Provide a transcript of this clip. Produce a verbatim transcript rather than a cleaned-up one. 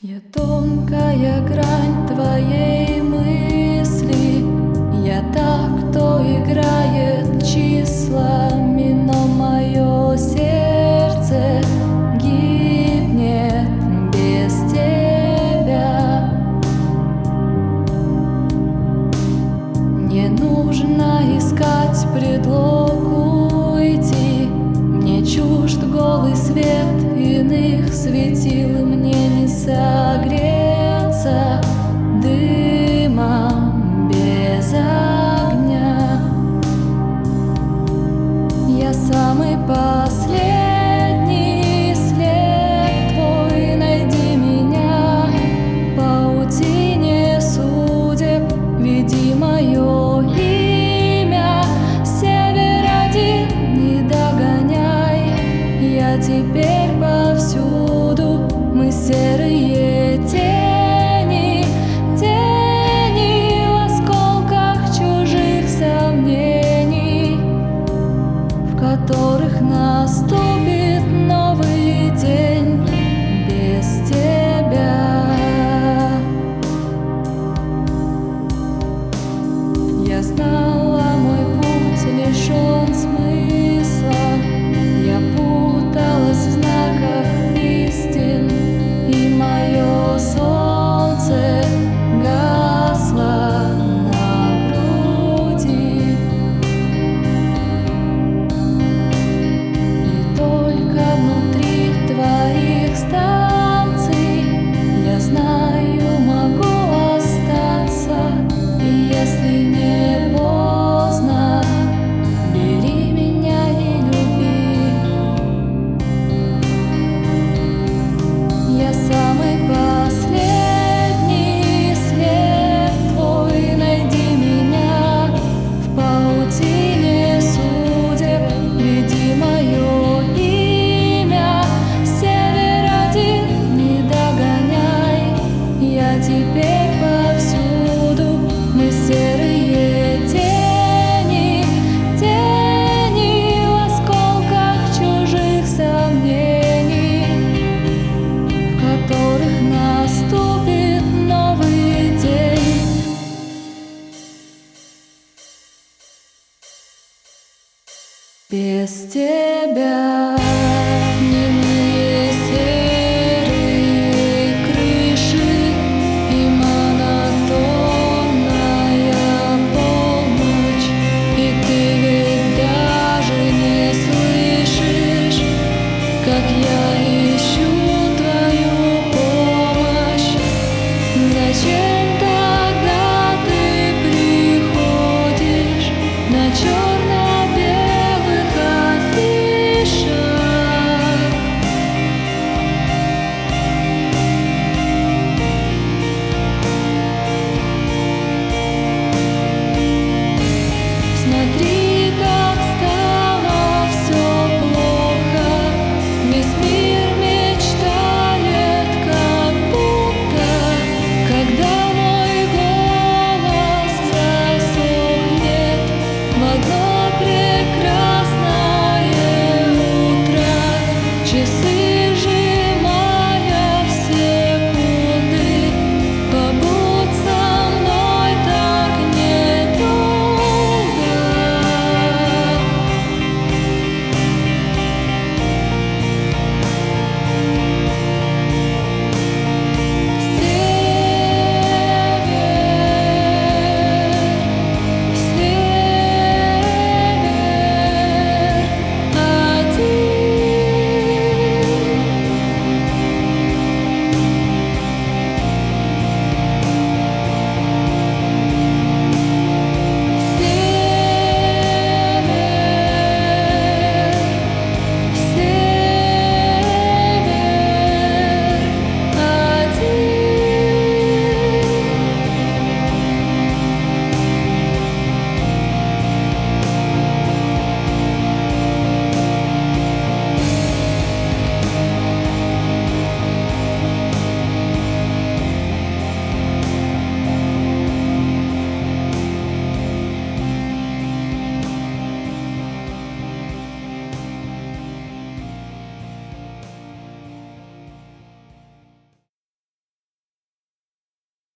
Я тонкая грань твоей мысли, я так, кто играет числами, но мое сердце гибнет без тебя. Не нужно искать предлог уйти, мне чужд голый свет иных светил, и мне не согреться дымом без огня. Я самый последний след твой, найди меня в паутине судеб, веди мое имя, север один, не догоняй. Я теперь повсюду, мы серые тени, тени в осколках чужих сомнений, в которых наступит новый день без тебя. Я знала, мой путь лишен смысла, я путалась в знаках истин, и мое солнце гасло на груди. И только внутри твоих станций я знаю, могу остаться, и если не поздно, бери меня и люби. Я самый последний след твой, найди меня в паутине судеб, веди мое имя, север один, не догоняй. Я теперь повсюду, мы серые тени, тени в осколках чужих сомнений, в которых наступит новый день. Без тебя дневные серые крыши и монотонная полночь, и ты ведь даже не слышишь, как я